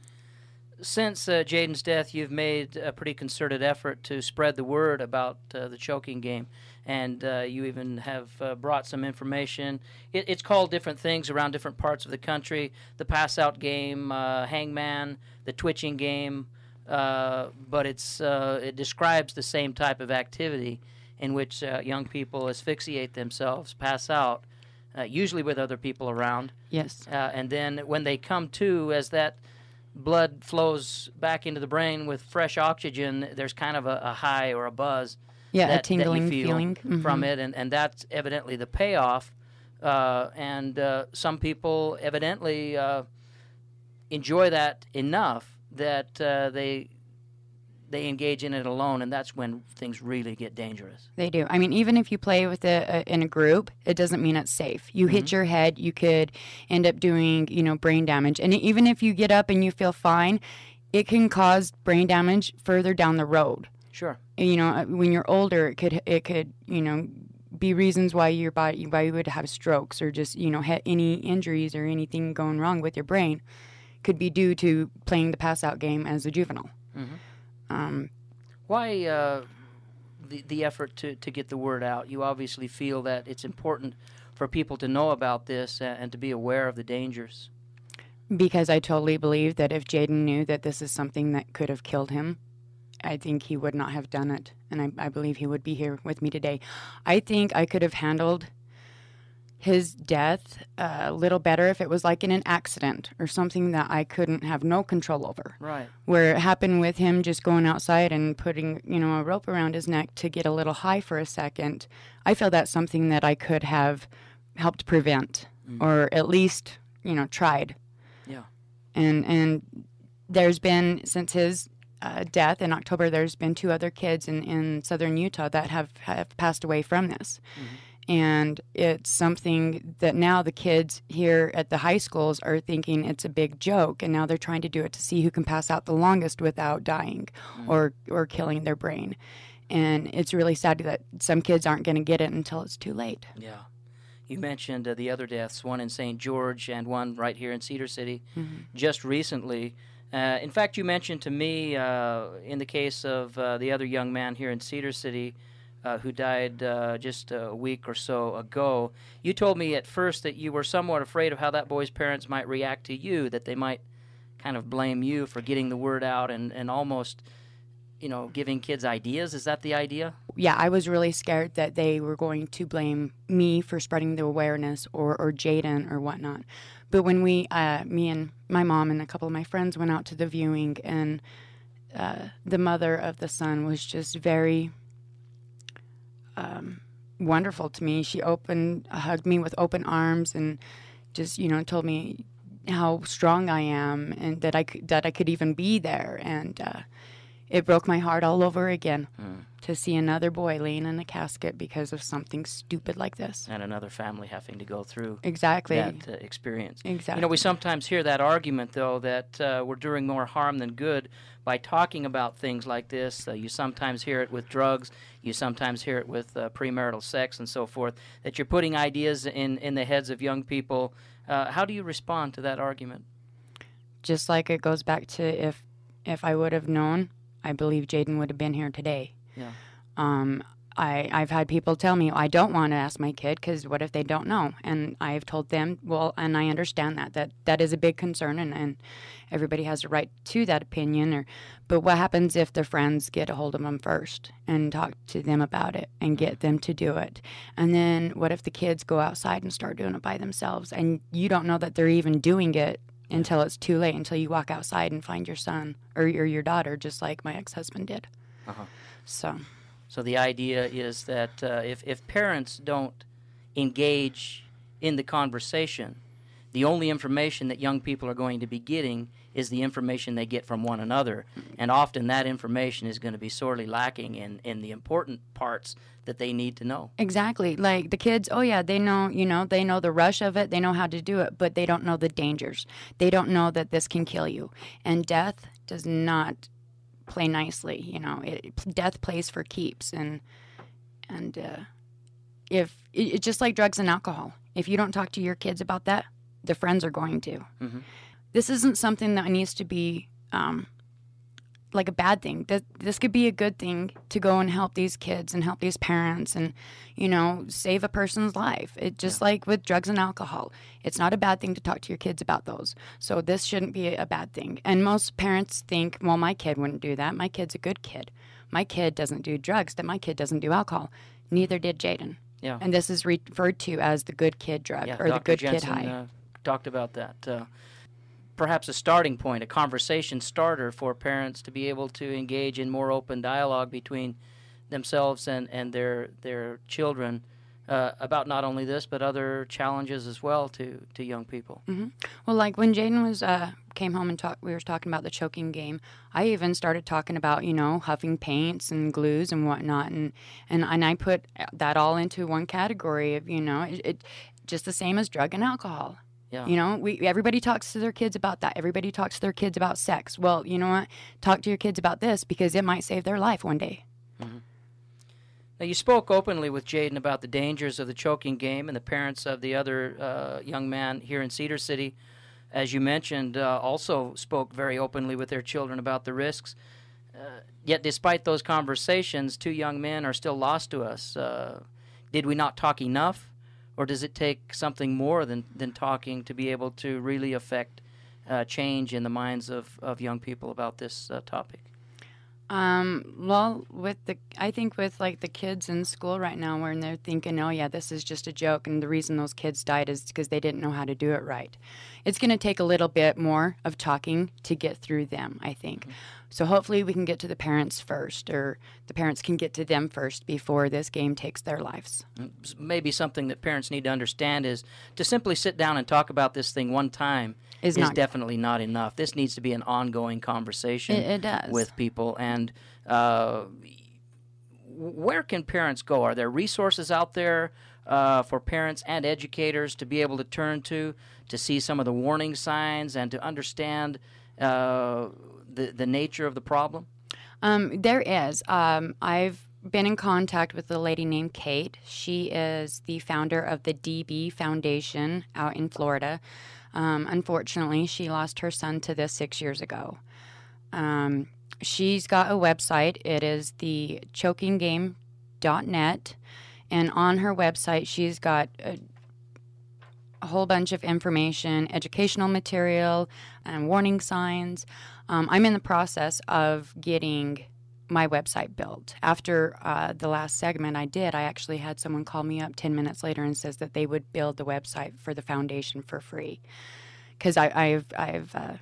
Since uh, Jaden's death, you've made a pretty concerted effort to spread the word about uh, the choking game, and uh, you even have uh, brought some information. It, it's called different things around different parts of the country: the pass-out game, uh, hangman, the twitching game, uh, but it's uh, it describes the same type of activity in which uh, young people asphyxiate themselves, pass out, uh, usually with other people around. Yes. Uh, and then when they come to, as that blood flows back into the brain with fresh oxygen, there's kind of a, a high or a buzz. Yeah, that, a tingling that you feel feeling mm-hmm. from it, and, and that's evidently the payoff. Uh, and uh, some people evidently uh, enjoy that enough that uh, they they engage in it alone, and that's when things really get dangerous. They do. I mean, even if you play with it uh, in a group, it doesn't mean it's safe. You Mm-hmm. hit your head, you could end up doing, you know, brain damage. And even if you get up and you feel fine, it can cause brain damage further down the road. Sure. You know, uh, when you're older, it could, it could, you know, be reasons why your body, why you would have strokes or just, you know, ha- any injuries or anything going wrong with your brain could be due to playing the pass-out game as a juvenile. Mm-hmm. Um, Why uh, the the effort to, to get the word out? You obviously feel that it's important for people to know about this and, and to be aware of the dangers. Because I totally believe that if Jaden knew that this is something that could have killed him, I think he would not have done it, and I, I believe he would be here with me today. I think I could have handled his death uh, a little better if it was like in an accident or something that I couldn't have no control over. Right. Where it happened with him just going outside and putting, you know, a rope around his neck to get a little high for a second. I feel that's something that I could have helped prevent, mm. or at least, you know, tried. Yeah. And and there's been, since his uh, death in October, there's been two other kids in, in southern Utah that have, have passed away from this. Mm-hmm. And it's something that now the kids here at the high schools are thinking it's a big joke, and now they're trying to do it to see who can pass out the longest without dying mm. or, or killing their brain. And it's really sad that some kids aren't going to get it until it's too late. Yeah. You mentioned uh, the other deaths, one in Saint George and one right here in Cedar City mm-hmm. just recently. Uh, in fact, you mentioned to me uh, in the case of uh, the other young man here in Cedar City, Uh, who died uh, just a week or so ago. You told me at first that you were somewhat afraid of how that boy's parents might react to you, that they might kind of blame you for getting the word out and, and almost, you know, giving kids ideas. Is that the idea? Yeah, I was really scared that they were going to blame me for spreading the awareness, or, or Jaden or whatnot. But when we, uh, me and my mom and a couple of my friends went out to the viewing, and uh, the mother of the son was just very... Um, wonderful to me. She opened, hugged me with open arms, and just, you know, told me how strong I am, and that I could, that I could even be there. And uh, it broke my heart all over again mm. to see another boy laying in a casket because of something stupid like this, and another family having to go through exactly that uh, experience. Exactly. You know, we sometimes hear that argument, though, that uh, we're doing more harm than good by talking about things like this. Uh, you sometimes hear it with drugs. You sometimes hear it with uh, premarital sex and so forth, that you're putting ideas in, in the heads of young people. Uh, how do you respond to that argument? Just like it goes back to if if I would have known, I believe Jaden would have been here today. Yeah. Um, I, I've had people tell me, I don't want to ask my kid because what if they don't know? And I've told them, well, and I understand that, that that is a big concern, and, and everybody has a right to that opinion. Or, but what happens if their friends get a hold of them first and talk to them about it and get them to do it? And then what if the kids go outside and start doing it by themselves, and you don't know that they're even doing it until it's too late, until you walk outside and find your son or, or your daughter, just like my ex-husband did. Uh-huh. So... So the idea is that uh, if, if parents don't engage in the conversation, the only information that young people are going to be getting is the information they get from one another. And often that information is going to be sorely lacking in, in the important parts that they need to know. Exactly. Like the kids, oh yeah, they know, you know, they know the rush of it, they know how to do it, but they don't know the dangers. They don't know that this can kill you. And death does not play nicely, you know. It, death plays for keeps, and and uh, if it, it's just like drugs and alcohol. If you don't talk to your kids about that, the friends are going to. Mm-hmm. This isn't something that needs to be um, like a bad thing. This, this could be a good thing to go and help these kids and help these parents and, you know, save a person's life. It just yeah. like with drugs and alcohol. It's not a bad thing to talk to your kids about those. So this shouldn't be a bad thing. And most parents think, well, my kid wouldn't do that. My kid's a good kid. My kid doesn't do drugs. That my kid doesn't do alcohol. Neither did Jaden. Yeah. And this is referred to as the good kid drug yeah, or Doctor the good Jensen, kid high. Uh, talked about that. Uh, perhaps a starting point, a conversation starter for parents to be able to engage in more open dialogue between themselves and, and their their children uh, about not only this but other challenges as well to, to young people. Mm-hmm. Well, like when Jaden was uh, came home and talk, we were talking about the choking game. I even started talking about, you know, huffing paints and glues and whatnot, and and, and I put that all into one category of, you know, it, it just the same as drug and alcohol. Yeah. You know, we everybody talks to their kids about that. Everybody talks to their kids about sex. Well, you know what? Talk to your kids about this because it might save their life one day. Mm-hmm. Now, you spoke openly with Jaden about the dangers of the choking game, and the parents of the other uh, young man here in Cedar City, as you mentioned, uh, also spoke very openly with their children about the risks. Uh, yet, despite those conversations, two young men are still lost to us. Uh, did we not talk enough? Or does it take something more than, than talking to be able to really affect uh, change in the minds of, of young people about this uh, topic? Um, well, with the, I think with like the kids in school right now, when they're thinking, oh yeah, this is just a joke, and the reason those kids died is because they didn't know how to do it right. It's going to take a little bit more of talking to get through them, I think. Mm-hmm. So hopefully we can get to the parents first, or the parents can get to them first before this game takes their lives. Maybe something that parents need to understand is to simply sit down and talk about this thing one time is, is not, definitely not enough. This needs to be an ongoing conversation it, it does. with people. And uh, where can parents go? Are there resources out there uh, for parents and educators to be able to turn to, to see some of the warning signs and to understand uh, the, the nature of the problem? Um, there is. Um, I've been in contact with a lady named Kate. She is the founder of the D B Foundation out in Florida. Um, unfortunately, she lost her son to this six years ago. Um, she's got a website. It is the choking game dot net. And on her website, she's got a, a whole bunch of information, educational material, and warning signs. Um, I'm in the process of getting my website built. After uh, the last segment I did, I actually had someone call me up ten minutes later and says that they would build the website for the foundation for free. Because I've I've uh,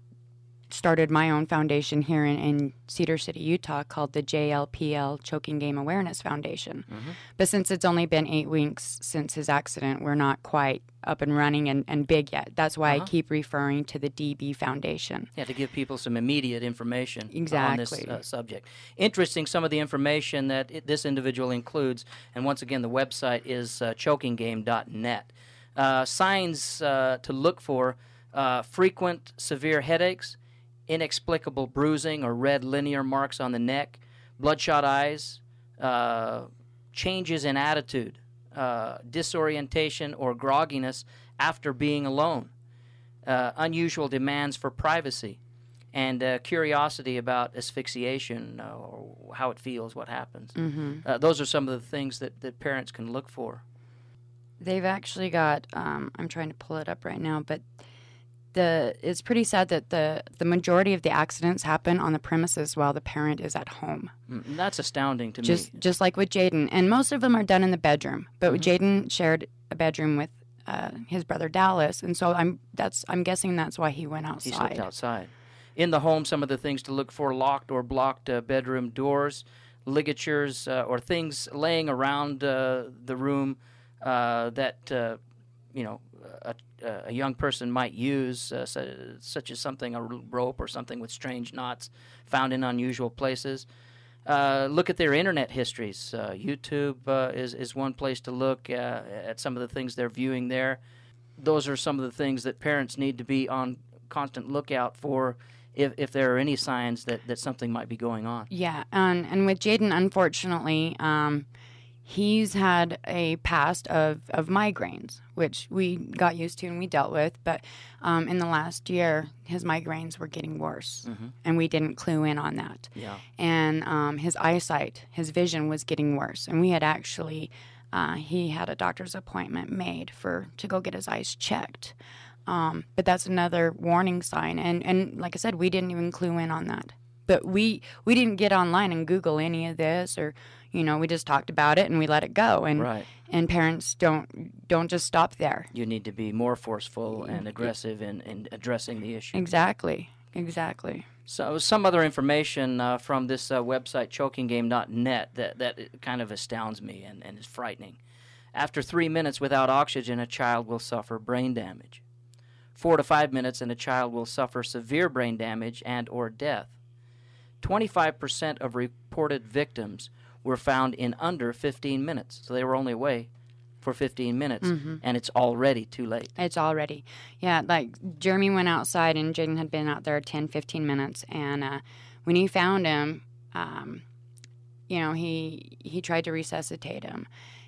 started my own foundation here in, in Cedar City, Utah, called the J L P L Choking Game Awareness Foundation. Mm-hmm. But since it's only been eight weeks since his accident, we're not quite up and running and, and big yet. That's why uh-huh. I keep referring to the D B Foundation. Yeah, to give people some immediate information exactly. on this uh, subject. Interesting, some of the information that it, this individual includes, and once again, the website is uh, choking game dot net. Uh, signs uh, to look for, uh, frequent severe headaches, inexplicable bruising or red linear marks on the neck, bloodshot eyes, uh, changes in attitude, uh, disorientation or grogginess after being alone, uh, unusual demands for privacy, and uh, curiosity about asphyxiation uh, or how it feels, what happens. Mm-hmm. Uh, those are some of the things that, that parents can look for. They've actually got, um, I'm trying to pull it up right now, but the it's pretty sad that the, the majority of the accidents happen on the premises while the parent is at home. Mm, that's astounding to just, me. Just like with Jaden. And most of them are done in the bedroom. But mm-hmm. Jaden shared a bedroom with uh, his brother Dallas, and so I'm that's I'm guessing that's why he went outside. He slept outside. In the home, some of the things to look for: locked or blocked uh, bedroom doors, ligatures, uh, or things laying around uh, the room uh, that uh, you know a, a young person might use, uh, such as something a rope or something with strange knots found in unusual places. Uh, look at their internet histories. Uh, YouTube uh, is is one place to look uh, at some of the things they're viewing there. Those are some of the things that parents need to be on constant lookout for if if there are any signs that, that something might be going on. Yeah, and and with Jaden, unfortunately, um, he's had a past of, of migraines, which we got used to and we dealt with. But um, in the last year, his migraines were getting worse, mm-hmm. and we didn't clue in on that. Yeah. And um, his eyesight, his vision was getting worse. And we had actually, uh, he had a doctor's appointment made for to go get his eyes checked. Um, but that's another warning sign. And, and like I said, we didn't even clue in on that. But we, we didn't get online and Google any of this, or, you know, we just talked about it and we let it go. And right. and parents don't don't just stop there. You need to be more forceful and aggressive in, in addressing the issue. Exactly. Exactly. So some other information uh, from this uh, website, choking game dot net, that, that kind of astounds me and, and is frightening. After three minutes without oxygen, a child will suffer brain damage. Four to five minutes and a child will suffer severe brain damage and or death. twenty-five percent of reported victims were found in under fifteen minutes. So they were only away for fifteen minutes, mm-hmm. and it's already too late. It's already. Yeah, like Jeremy went outside and Jaden had been out there ten, fifteen minutes, and uh, when he found him, um, you know, he he tried to resuscitate him.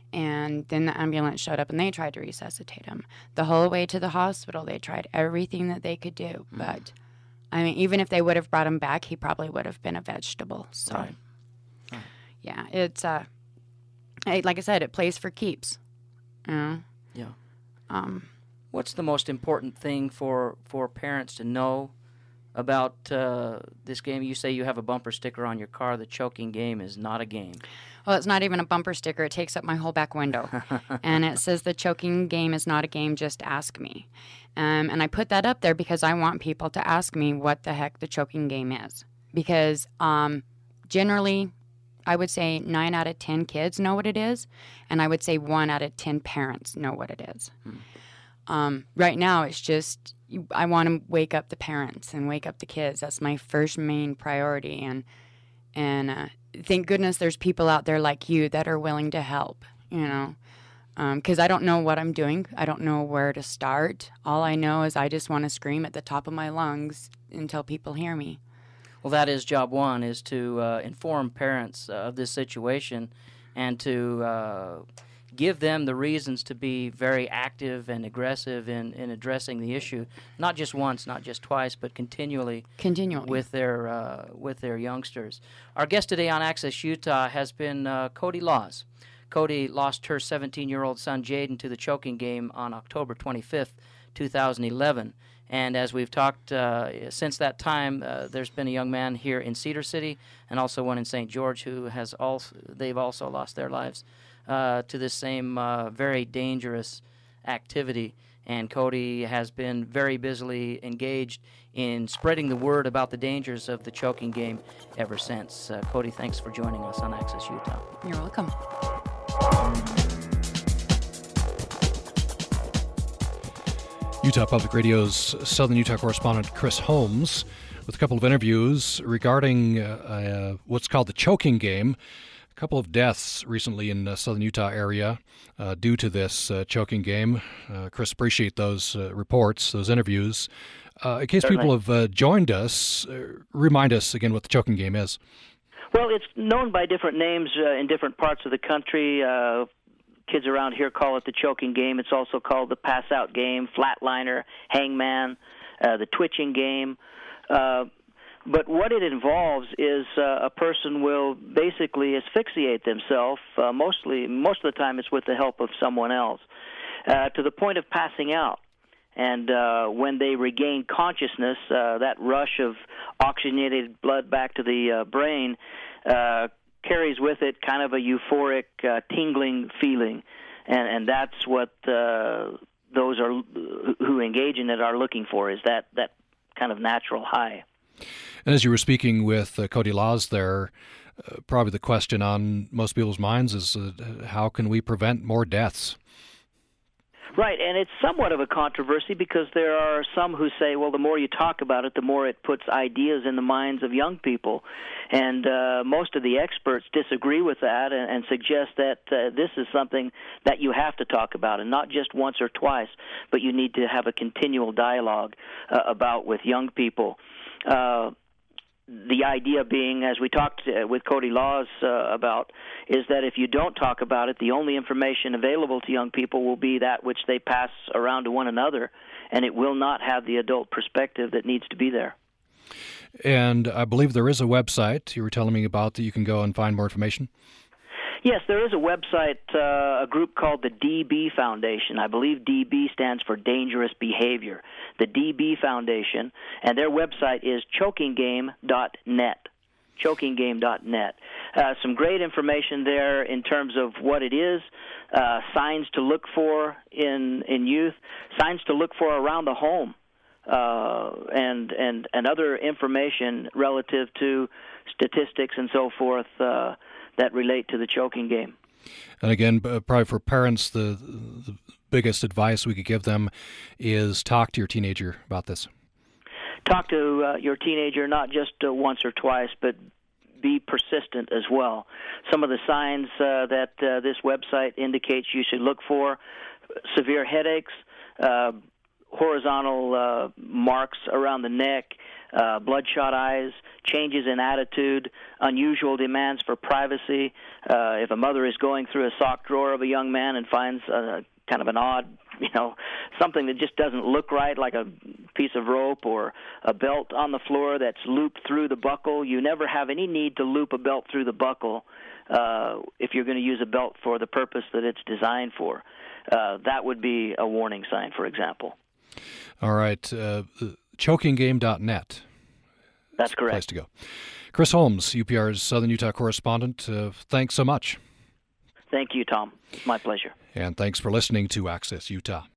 And then the ambulance showed up and they tried to resuscitate him. The whole way to the hospital, they tried everything that they could do. Mm. But, I mean, even if they would have brought him back, he probably would have been a vegetable. So, right. Right. yeah, it's, uh, like I said, it plays for keeps. You know? Yeah. Um, What's the most important thing for, for parents to know about uh, this game. You say you have a bumper sticker on your car. The choking game is not a game. Well, it's not even a bumper sticker. It takes up my whole back window. And it says the choking game is not a game, just ask me. Um, and I put that up there because I want people to ask me what the heck the choking game is. Because um, generally, I would say nine out of ten kids know what it is, and I would say one out of ten parents know what it is. Hmm. Um, right now, it's just I want to wake up the parents and wake up the kids. That's my first main priority, and and uh, thank goodness there's people out there like you that are willing to help. You know, because um, I don't know what I'm doing. I don't know where to start. All I know is I just want to scream at the top of my lungs until people hear me. Well, that is job one, is to uh, inform parents uh, of this situation and to uh, give them the reasons to be very active and aggressive in, in addressing the issue, not just once, not just twice, but continually, continually. with their uh, with their youngsters. Our guest today on Access Utah has been uh, Cody Laws. Cody lost her seventeen-year-old son, Jaden, to the choking game on October twenty-fifth, two thousand eleven. And as we've talked uh, since that time, uh, there's been a young man here in Cedar City and also one in Saint George who has also, they've also lost their lives uh, to this same uh, very dangerous activity. And Cody has been very busily engaged in spreading the word about the dangers of the choking game ever since. Uh, Cody, thanks for joining us on Access Utah. You're welcome. Utah Public Radio's Southern Utah correspondent Chris Holmes with a couple of interviews regarding uh, uh, what's called the choking game. A couple of deaths recently in the Southern Utah area uh, due to this uh, choking game. Uh, Chris, appreciate those uh, reports, those interviews. Uh, in case Certainly. people have uh, joined us, uh, remind us again what the choking game is. Well, it's known by different names uh, in different parts of the country. Uh, kids around here call it the choking game. It's also called the pass-out game, flatliner, hangman, uh, the twitching game. Uh, but what it involves is uh, a person will basically asphyxiate themselves. Uh, mostly, most of the time, it's with the help of someone else, uh, to the point of passing out. And uh, when they regain consciousness, uh, that rush of oxygenated blood back to the uh, brain uh, carries with it kind of a euphoric, uh, tingling feeling, and and that's what uh, those are who engage in it are looking for, is that that kind of natural high. And as you were speaking with uh, Cody Laws there, uh, probably the question on most people's minds is uh, how can we prevent more deaths? Right, and it's somewhat of a controversy because there are some who say, well, the more you talk about it, the more it puts ideas in the minds of young people. And uh, most of the experts disagree with that and, and suggest that uh, this is something that you have to talk about, and not just once or twice, but you need to have a continual dialogue uh, about with young people. Uh, The idea being, as we talked with Cody Laws uh, about, is that if you don't talk about it, the only information available to young people will be that which they pass around to one another, and it will not have the adult perspective that needs to be there. And I believe there is a website you were telling me about that you can go and find more information. Yes, there is a website, uh, a group called the D B Foundation. I believe D B stands for Dangerous Behavior. The D B Foundation, and their website is choking game dot net. choking game dot net. Uh, some great information there in terms of what it is, uh, signs to look for in in youth, signs to look for around the home, uh, and and and other information relative to statistics and so forth uh, that relate to the choking game. And again, probably for parents, the, the biggest advice we could give them is talk to your teenager about this. Talk to uh, your teenager not just uh, once or twice, but be persistent as well. Some of the signs uh, that uh, this website indicates you should look for: severe headaches, uh, horizontal uh, marks around the neck, uh, bloodshot eyes, changes in attitude, unusual demands for privacy. Uh, if a mother is going through a sock drawer of a young man and finds uh, kind of an odd, you know, something that just doesn't look right, like a piece of rope or a belt on the floor that's looped through the buckle, you never have any need to loop a belt through the buckle uh, if you're going to use a belt for the purpose that it's designed for. Uh, that would be a warning sign, for example. All right. Uh, choking game dot net. That's correct. Place to go. Chris Holmes, U P R's Southern Utah correspondent, uh, thanks so much. Thank you, Tom. It's my pleasure. And thanks for listening to Access Utah.